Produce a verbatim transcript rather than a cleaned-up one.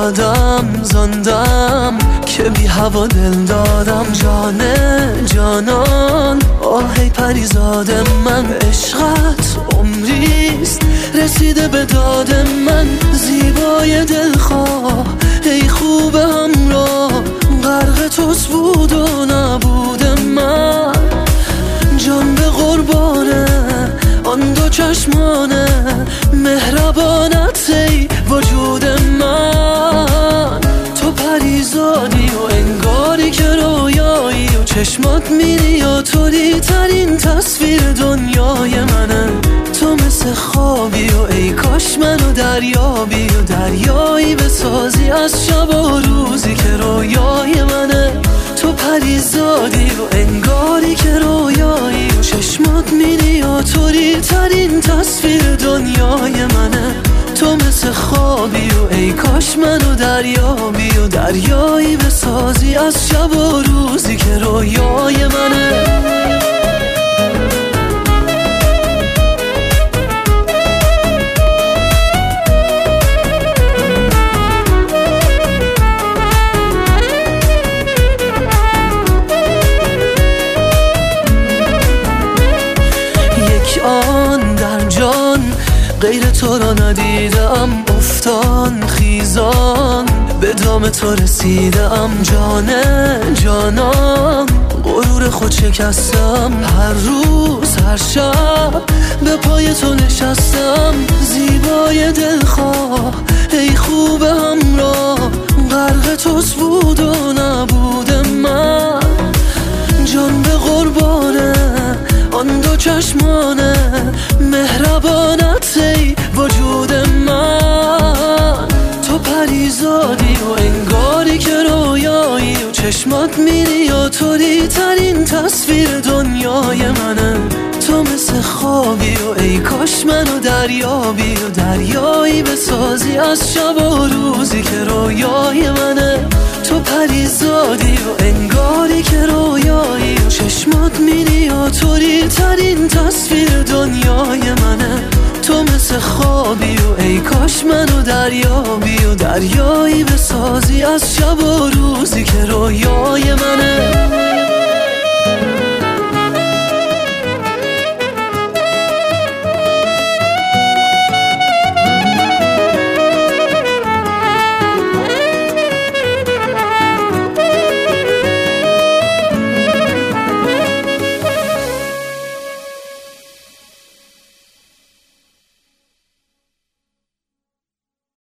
دادم زندم که بی هوا دل دادم. جانه جانان آهی پریزاد من، عشقت عمریست رسیده به داد من. زیبای دلخواه ای خوب همراه، غرق توست بود و نبود من. جان به قربانه آن دو چشمانه، مهربانت ای وجود من. تو پریزادی و انگاری که رویایی، و چشمات میری و توری ترین تصویر دنیای منه. تو مثل خوابی و ای کاش منو دریابی، و دریایی بسازی از شب و روزی که رویای منه. تو پریزادی و انگاری که رویایی، و چشمات میری و توری ترین تصویر دنیای منه. تو مثل خوابی و ای کاش منو دریابی، و دریایی بسازی از شب و روزی که رویای منه. آن در جان غیر تو را ندیدم، افتان خیزان به دام تو رسیدم. جانه جانان غرور خود شکستم، هر روز هر شب به پای تو نشستم. زیبای دلخواه ای خوب همراه، غرق توست بود و نبود من. جان به قربانه آن دو چشمانه، مهربانت ای وجود من. تو پریزادی و انگاری که رویایی، و چشمات میری و توری ترین تصویر دنیای منه. تو مثل خوابی و ای کاش منو دریابی، و دریایی بسازی از شب و روزی که رویای منه. تو پریزادی و انگاری که رویایی، و چشمات میری و توری ترین تصویر دنیای منه. تو مثل خوابی و ای کاش منو دریابی، و دریایی بسازی از شب و روزی که رویای منه.